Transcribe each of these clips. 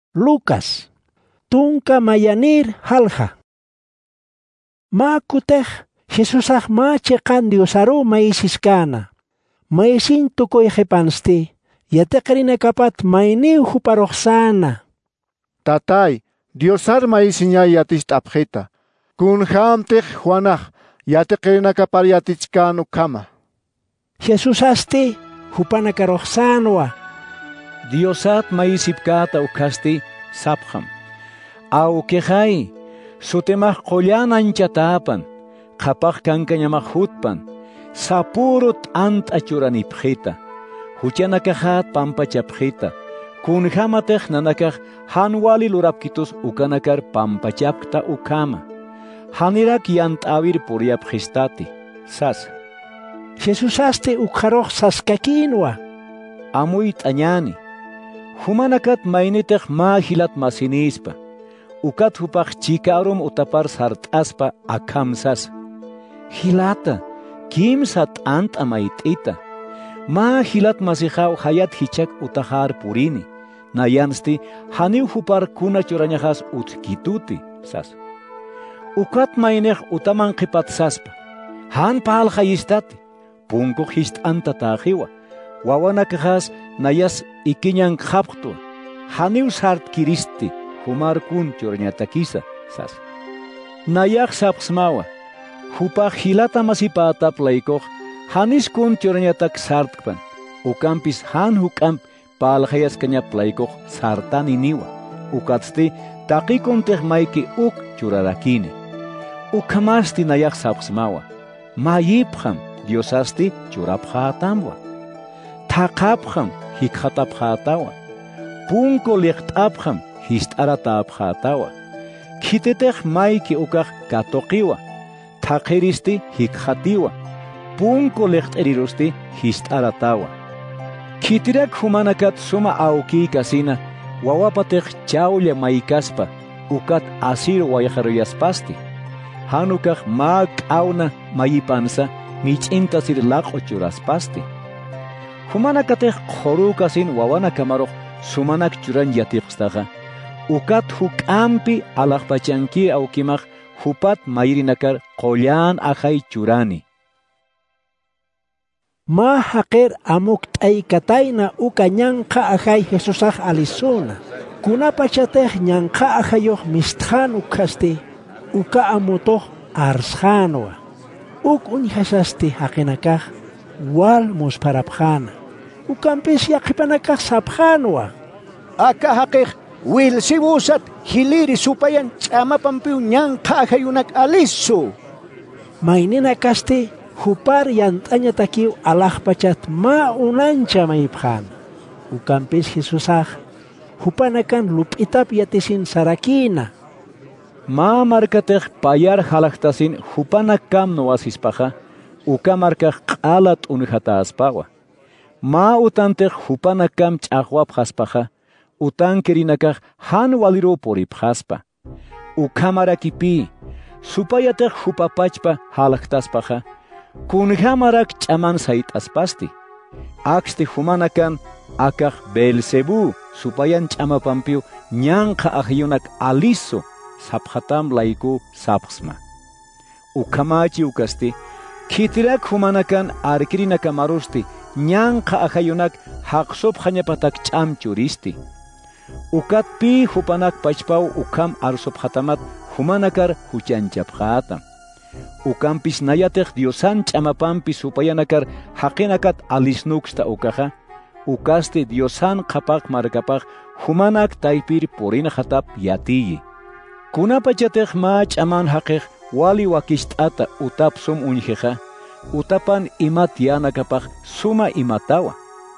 Lucas. Tunka mayanir halja. Ma kutej Jesusaj ma chekan diosaru maisiskana. Maisin tukoy jepansti. Yatekrina kapat mainiu huparoxana. Tatay, Diosar maisinya yatist abjeta. Kun hamtej Juanaj yatekrina kapar yatichkanu kama. Jesus asti hupanakaroxanwa. Diosat maisipkata ukasti sapjam. Au kejai, sutemaj qollan anchatapan, qapaj kankañamaj hutpan, sapurut ant achuranipjita, huchanakajat pampachapjita, kunjamatej nanakaj hanwali lurapkitus ukanakar pampachapkta ukama, hanirak yantavir puriapjistati, sas. Jesus asti ukjaroj saskakinwa. Amuy t'añani, humanakat mainitej mahilat masinispa, ukat hupaj chikarum utapar sart'aspa akamsas. Hilata, kimsa t'ant amait'ita. Ma hilat masijaw hayat hichak utajar purini. Nayansti haniw hupar kuna churañajas utkituti, sas. Ukat mainej utaman qipatsaspa. Han pahal hayistati. Punko hist antatajiwa. Wawanakajas nayas ikiñan qhapqtu. Haniw sart kiristi. Humar kun churañatakisa, sas. Nayak sapsmawa. Hupa hilata masipata playkoq. Hanis kun churañatak sartkpan. Ukampis han hukam palhayas kanya playkoq sartani niwa. Ukatsti taqikun maiki uk churarakini. Ukamasti nayak sapsmawa. Mayipkham Diosasti churaphatamwa. Thaqapkham hikhatapkhatawa. Punko liqt'apkham histaratapkhatawa. Khitetej maiki ukaq katoqiwa. Thaqiristi hikhatiwa. Punko liqt'irirusti histaratawa. Khitirak humanakat suma auki kasina wawapatej chawlla maikaspa ukat asir wayaqaruyaspasti. Hanukaq ma k'awna mayipansa mich'intasir laq'u churaspasti. Humanakatej qoru kasin wawana kamaruq sumanak churan yatiqstaqa. Ukat huk'ampi alaqpachanki awkimaq hupat mayrinakar qollan ajay churani. Ma haqir amuk t'aykatayna uka ñanqa ajay Jesusaj alisuna. Kunapachatej ñanqa ajayoq mistjan ukasti uka amutoj arsjanwa. Uk unhasasti haqinakaj wal musparapjana. Ukampis yaqipanakaj sapjanwa. Aka haqij wil sibusat hiliri supayan ch'amapampiw ñanqa ajayunak alisu. Maynina kasti hupar yant'aña takiw alaqpachat ma unancha mayipjan. Ukampis Jesusaj hupanakan lup'itap yatisin sarakina. Ma markatej payar halaqtasin hupanakam noasispaja, uka markaj q'alat unhataspawa. Ma utantej hupanakam ch'aqwapjaspaja, utan kirinakaj han waliru poripjaspa. Uka marakipi, supayatej hupapachpa halaqtaspaja, kunjamarak ch'aman sayt'aspasti. Aksti humanakan akaj Belzebu supayan ch'amapampiw ñanqa ajyunak aliso saphatam laiku sapsma. Ukamachi ukasti, khitirak humanakan arkirinaka marusti ñanqa ajayunak haqsop hañapatak ch'am churisti. Ukat pi hupanak pachpaw ukam arsop hatamat humanakar huchanchaphatam. Ukampis nayatek Diosan ch'amapampi supayanakar haqinakat alisnuksta ukaja, ukasti Diosan qapak markapak humanak taypir porina hatap yatiyi. Kunapachatej ma ch'aman haqej wali wakisht'ata utapsum unjeja, utapan imat yanakapaj suma imatawa.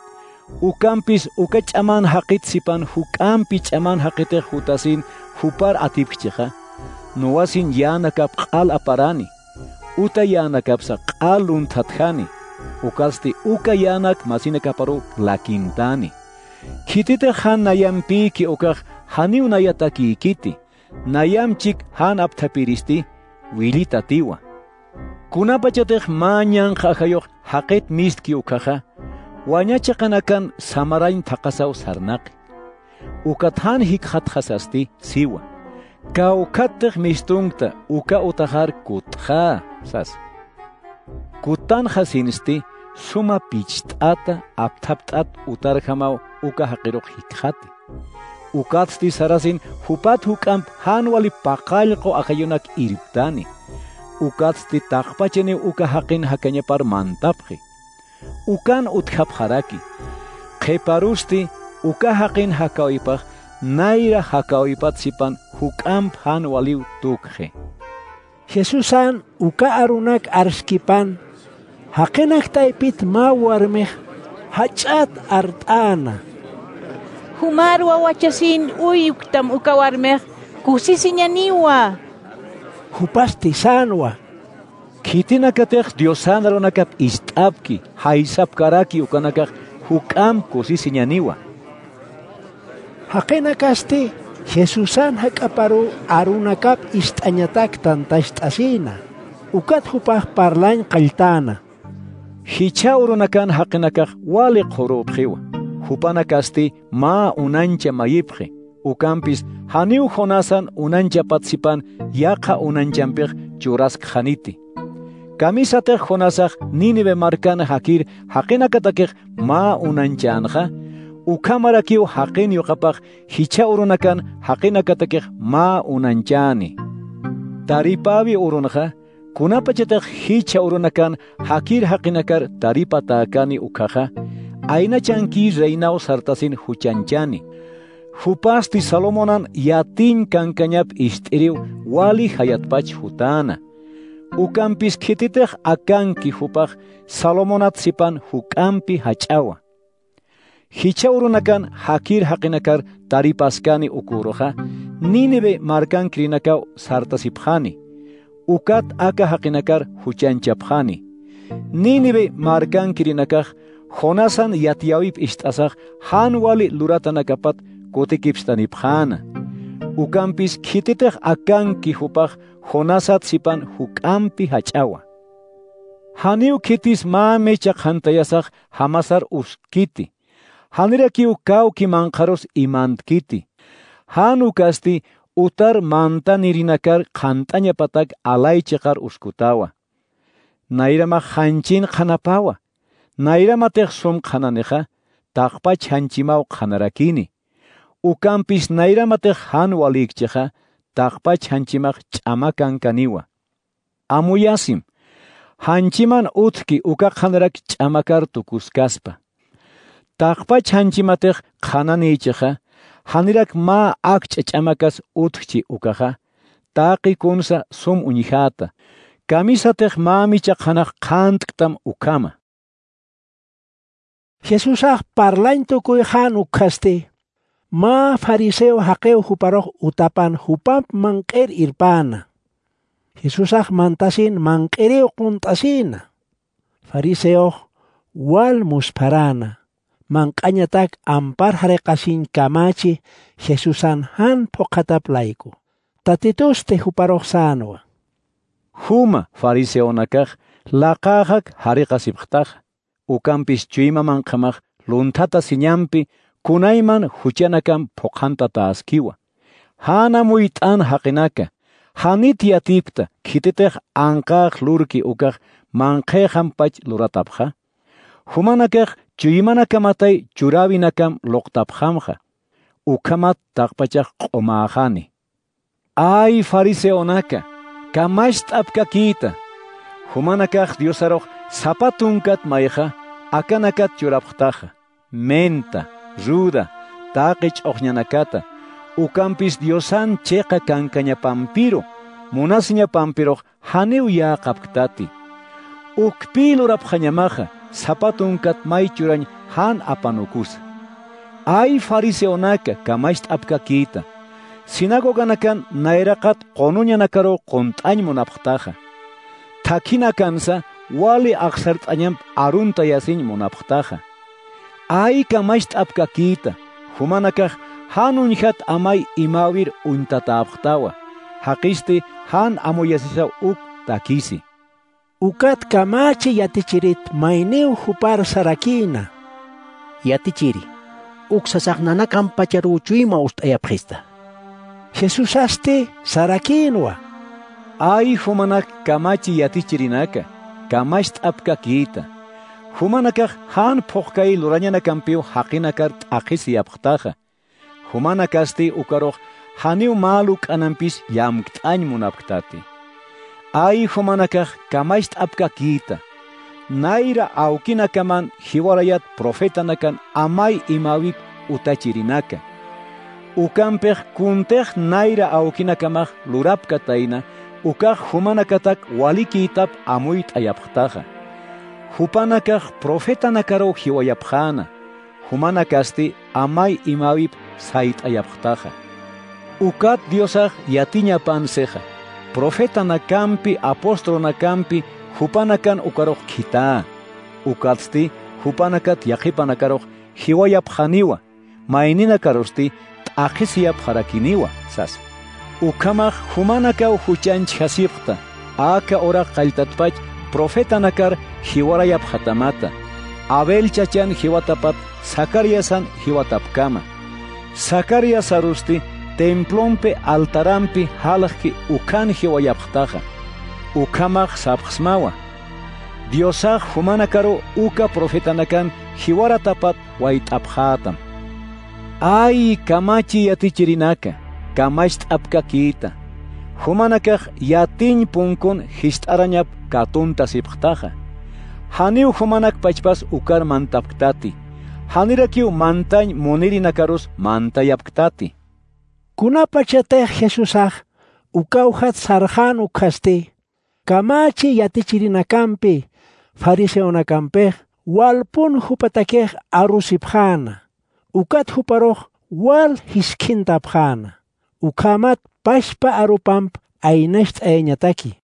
Ukampis uka ch'aman haqitzipan huk'ampi ch'aman haqitej hutasin hupar atipjeja, nowasin yanakap q'al aparani, uta yanakapsa q'al luntatjani, ukasti uka yanak masinakaparu lakintani. Khititej han nayampiki ukaj haniw nayatakikiti, nayamchik han aptapiristi wilita tiwa. Kunapachatej mañan qajayoq haqit mistki ukaja, wañachaqanakan samarayn thaqasaw sarnaqi. ukathan hikhat khasasti siwa. Kaukatek mistungta uka utahar kutha sas. Kutan khasinsti suma pichtata aptaptat utarhamau uka haqiruk hikhati. Ukatsti sarasin hupat hukamp hanwali paqallqo akayunak iriptani. Ukatsti taqpacheni uka haqin hakanya par mantapqi. Ukan utkap haraki. Qeparusti uka haqin hakaoipaq naira hakaoipat sipan hukamp hanwaliw tukhe. Jesusan uka arunak arskipan haqinak taipit ma warmej hach'at art'ana. Humar wawachasin uyuktam uka warmej kusisiñaniwa. Hupasti sanwa. Kitinakatek diosandaronakap istapki, haisap karaki ukanakak hukam kusisiñaniwa. Haqinakasti Jesusan hakaparu arunakap istañatak tantashtasina. Ukat hupaj parlañ qaltana. Hicha urunakan haqinakak wali qurubqiwa. Hupanakasti ma unancha mayipqi. Ukampis haniu jonasan unancha patsipan yaqa unanchampik churask khaniti. Kamisatek jonasaq Nínive markana hakir haqinakatakik ma unanchanqa. Ukamarakiu haqin yuqapaq hicha urunakan haqinakatakik ma unanchani. Taripavi urunqa kunapachatak hicha urunakan hakir haqinakar taripatakani ukaqa. Aina chanki reinao sartasin huchanchani. Hupasti Salomonan yatin kankanyap istiriw wali hayatpach hutana. Ukampis kititek akanki hupaq Salomonat sipan hukampi hachawa. Hicha urunakan hakir haqinakar taripaskani ukuruqa Nínive markan krinakaw sartasipjani. Ukat aka haqinakar huchanchapjani. Nínive markan kirinakaq Jonasan yatiawip istasaq hanwali luratanakapat kotikipstanipjana. Ukampis kititek akanki hupaq Jonasat sipan hukampi hachawa. Haniu kitis mamecha qantayasaq hamasar uskiti. Hanirakiu kawki manqaros imantkiti. Hanu kasti utar manta nirinakar qantañapatak alaychiqar uskutawa. Nayramaq hanchin qhanapawa. Nayramatek sum qhananeqa taqpach hanchimaw qhanarakini. Ukampis nayramatek hanwalikchiqa taqpach hanchimaq ch'amakankaniwa. Amuyasim, hanchiman utki uka qhanarak ch'amakar tukuskaspa. Taqpach hanchimatek qhananichiqa hanirak ma akcha ch'amakas utkchi ukaqa taqi kunsa sum uñijata. Kamisatek mamicha qhanaq qhantqtam ukama. Jesusaq parlañ tukuy han ukkasti ma fariseo haqeu huparoq utapan hupap manq'ir irpana. Jesusaq mantasin manq'ireu quntasina. Fariseo wal musparana. Manq'añatak ampar hariqasin kamachi Jesusan han poqatap layku. Tatituste huparoq sanwa. Huma fariseonakaq laqaqaq hariqasipqtaq. Ukampis chuyma manqamaq luntata siñampi kunayman huchanakam poqanta taaskiwa. Hana muyt'an haqinaka. Hanit yatipta kititek anqaq lurki ukaq manqeqanpach luratapqa. Humanakaq chuymanakamatay churawinakam loqtapqamqa. Ukamat taqpachaq q'umaqani. Ay fariseonaka, kamasht'apka kita. Humanakaq Diosaroq zapatunkat mayqa akanakat churapqtaqa. Menta, ruda, taqich oqñanakata. Ukampis Diosan cheqa kankañapampiro, munasñapampiroq haniw yaqapktati. Ukpi lurapqañamaqa zapatunkat may churañ han apanukusa. Ay fariseonaka kamasht'apka kita. Sinagoganakan nayraqat qonuñanakaro qont'añ munapqtaqa. Takinakansa wali aqsart'añamp arunta yasin munapqtaqa. Ay kamasht'apka kita. Humanakaq hanuñhat amay imawir untatapqtawa. Haqisti han amuyasisaw uk takisi. Ukat kamachi yatichirit mayneu hupar sarakina. Yatichiri. uksasaqnanakan pacharuchuyma ustayapqista. Jesús aste sarakinwa. Ay humanak kamachi yatichirinaka, kamash t'apka kita. Humanakaq han phuqkay lurañana kampiu haqinakar t'aqisi yapqtaqa. Humanakasti ukaroq haniu malu k'anampis yamkt'añ munapqtati. Ay humanakaq kamash t'apka kita. Naira awkinakaman hiwarayat profetanakan amay imawip utachirinaka. Ukampeq kunteq naira awkinakamaq lurapkatayna ukaq humanakatak walikitap amuyt ayapqtaqa. Hupanakaq profetanakaro hiwayapqana. Humanakasti amay imawip sayt ayapqtaqa. Ukat Diosaq yatiñapanseqa. Profetanakampi apostolnakampi hupanakan ukaroq khita. Ukatsti hupanakat yaqipanakarok hiwayapqaniwa. Mayninakarosti t'aqisiyapqarakiniwa sas. Ukamaq humanakaw huchanch hasipqta. Aka ora qalltatpach profetanakar hiwarayapqatamata. Abel chachan hiwatapat Zacariasan hiwatapkama. Zacarias arusti templompe altarampi halaqki ukan hiwayapqtaqa. Ukamaq sapqsmawa. Diosaq humanakaro uka profetanakan hiwaratapat wayt'apqatam. Ay kamachi yatichirinaka, kamash t'apka kita. Humanakaq yatin punkun hist'arañap katunta sipqtaqa. Haniu humanak pachpas ukar mantapktati. Hanirakiu mantañ munirinakaros mantayapktati. Kunapachatej Jesusaq ukawhat sarjanu kaste. Kamachi yatichirinakampi fariseonakampe walpun hupatakej arusipjana. Ukat huparoq wal hiskintapjana. Ukamat pashpa arupamp aynecht ayñataki.